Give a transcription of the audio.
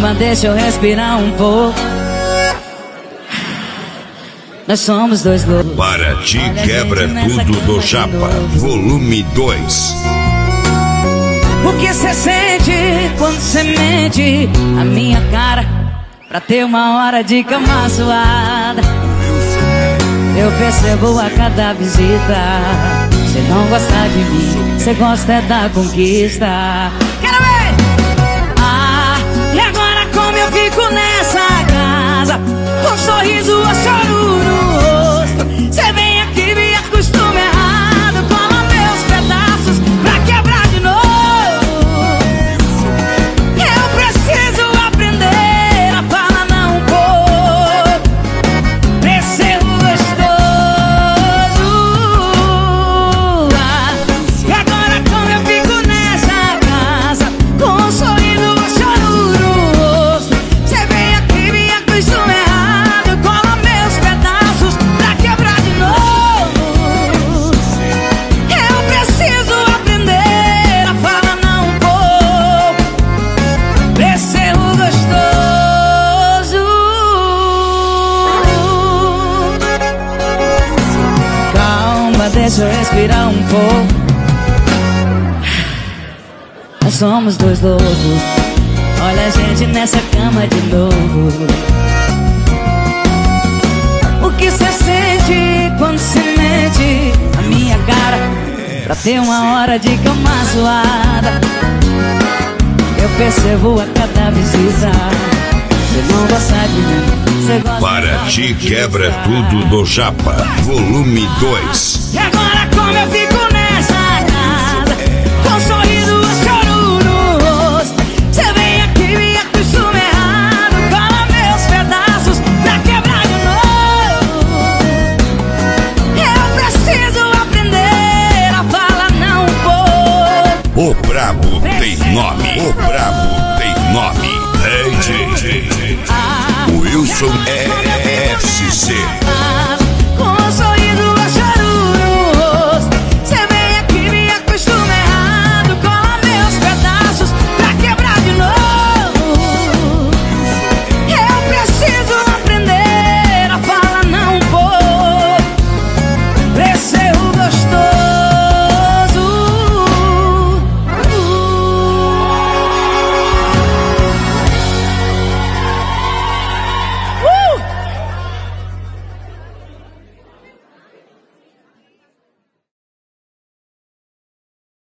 Calma, deixa eu respirar um pouco. Nós somos dois loucos. Para ti quebra tudo do Chapa, volume 2. O que cê sente quando cê mente a minha cara pra ter uma hora de cama suada? Eu percebo a cada visita. Cê não gosta de mim, cê gosta é da conquista. Quero ver! Ah, e agora como eu fico nessa casa, com sorriso ou choro no rosto? Cê vem aqui, me acostuma errado, cola meus pedaços pra quebrar de novo. Eu preciso aprender a falar não um pouco, pra ser gostoso. Ah, e agora como eu fico nessa casa, com um sorriso ou choro no rosto? Cê vem aqui, me acostuma errado, cola meus pedaços pra quebrar de novo. Eu preciso aprender a falar não um pouco, pra ser gostoso. Calma, deixa eu respirar um pouco. Nós somos dois loucos. Olha a gente nessa cama de novo. O que cê sente quando se mente a minha cara pra ter uma hora de cama suada? Eu percebo a cada visita. Cê não gosta de mim, cê gosta Para da ti conquista. quebra tudo do Chapa, volume 2. E agora como eu fico nessa casa, com sorriso ou choro no rosto? Cê vem aqui, me acostuma errado, cola meus pedaços pra quebrar de novo. Eu preciso aprender a falar não um pouco. O brabo tem nome, o brabo tem nome. DJ Wilson SC.